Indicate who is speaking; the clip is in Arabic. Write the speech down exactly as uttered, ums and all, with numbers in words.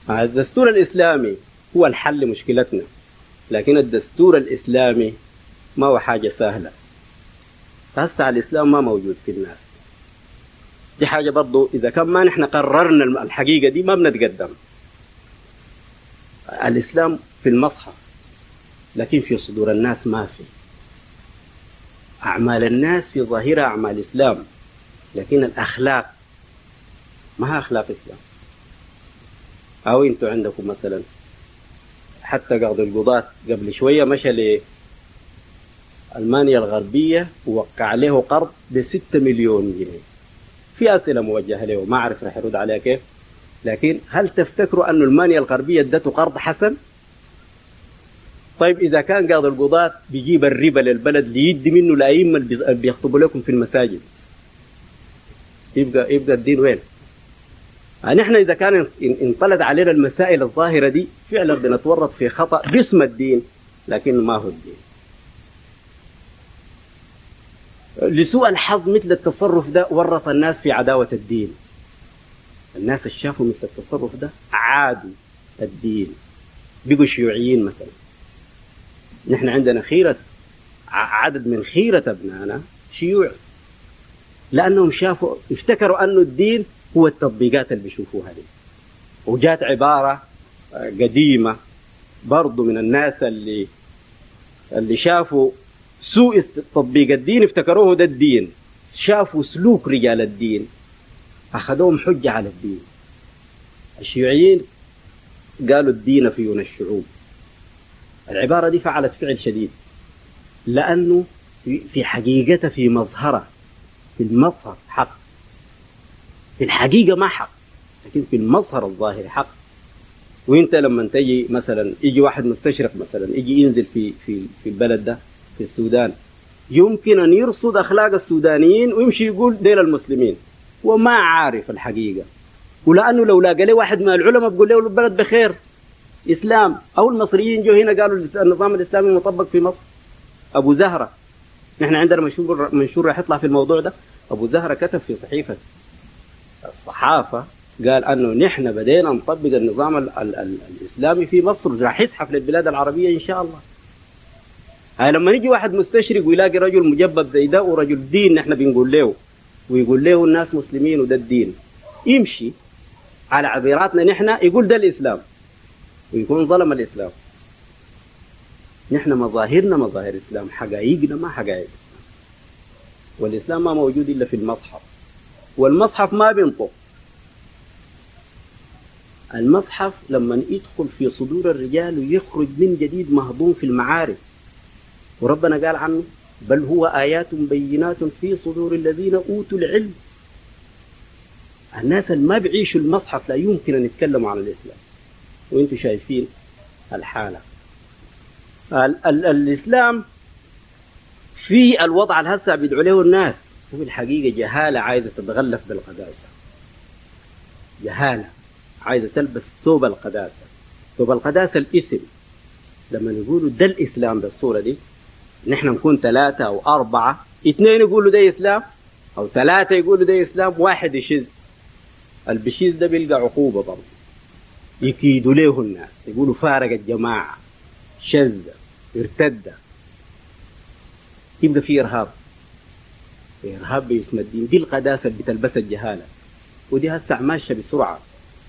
Speaker 1: الدستور الإسلامي هو الحل لمشكلتنا، لكن الدستور الإسلامي ما هو حاجة سهلة. هسه الإسلام ما موجود في الناس، دي حاجة برضو إذا كان ما نحن قررنا الحقيقة دي ما بنتقدم. الإسلام في المصحف لكن في صدور الناس ما في. أعمال الناس في ظاهرة أعمال الإسلام، لكن الأخلاق ما هي أخلاق الإسلام. أو أنتوا عندكم مثلا حتى قاضي القضاة قبل شوية مشى لألمانيا الغربية ووقع عليه قرض بستة مليون جنيه. في أسئلة موجهة له ما أعرف رح يرد عليها كيف، لكن هل تفتكروا أن ألمانيا الغربية ادته قرض حسن؟ طيب إذا كان قاضي القضاة بيجيب الربا للبلد ليدي منه الأئمة اللي بيخطبوا لكم في المساجد، يبقى يبقى الدين وين؟ نحن إذا كان انطلت علينا المسائل الظاهرة دي فعلا بنتورط في خطأ باسم الدين، لكن ما هو الدين. لسوء الحظ مثل التصرف ده ورط الناس في عداوة الدين. الناس اللي شافوا مثل التصرف ده عادوا الدين، بقوا شيوعيين مثلا. نحن عندنا خيرة عدد من خيرة ابنائنا شيوع، لأنهم شافوا افتكروا أنه الدين هو التطبيقات اللي بيشوفوها دي. وجات عبارة قديمة برضو من الناس اللي اللي شافوا سوء تطبيق الدين افتكروه ده الدين، شافوا سلوك رجال الدين أخذوهم حجة على الدين. الشيوعيين قالوا الدين فيون الشعوب. العبارة دي فعلت فعل شديد، لأنه في حقيقتها في مظهرة في المظهر حق، في الحقيقة ما حق، لكن في المظهر الظاهري حق. وانت لما تجي مثلا يجي واحد مستشرق مثلا يجي ينزل في في في البلد ده في السودان، يمكن أن يرصد أخلاق السودانيين ويمشي يقول ديل المسلمين وما عارف الحقيقة. ولأنه لو لاقى له واحد من العلماء بيقول له البلد بخير إسلام، أو المصريين جو هنا قالوا النظام الإسلامي مطبق في مصر. أبو زهرة، نحن عندنا منشور منشور راح يطلع في الموضوع ده. أبو زهرة كتب في صحيفة الصحافة قال أنه نحن بدينا نطبق النظام ال ال ال الإسلامي في مصر، راح يزحف للبلاد العربية إن شاء الله. هاي لما يجي واحد مستشرق ويلاقي رجل مجبب زي ده ورجل دين نحن بنقول له ويقول له الناس مسلمين وده الدين، يمشي على عباراتنا نحن يقول ده الإسلام ويكون ظلم الإسلام. نحن مظاهرنا مظاهر الإسلام، حقائقنا ما حقائق الإسلام. والإسلام ما موجود إلا في المصحف، والمصحف ما بينطق. المصحف لما يدخل في صدور الرجال ويخرج من جديد مهضوم في المعارف، وربنا قال عنه بل هو آيات بينات في صدور الذين أوتوا العلم. الناس اللي ما بيعيشوا المصحف لا يمكن أن يتكلموا عن الإسلام. وانتم شايفين الحالة. ال ال الإسلام في الوضع الهسع بيدعو له الناس هو الحقيقة جهالة عايزة تتغلف بالقداسة، جهالة عايزة تلبس ثوب القداسة. ثوب القداسة الاسم، لما نقولوا ده الإسلام بالصورة دي نحن نكون ثلاثة أو أربعة، اثنين يقولوا ده إسلام أو ثلاثة يقولوا ده إسلام، واحد يشذ. البشيز ده بيلقى عقوبة برضه، يكيدوا له الناس يقولوا فارق الجماعة، شذ، ارتد، يبقى في إرهاب. إرهاب باسم الدين. دي القداسة اللي بتلبس الجهالة، ودي هسه ماشية بسرعة.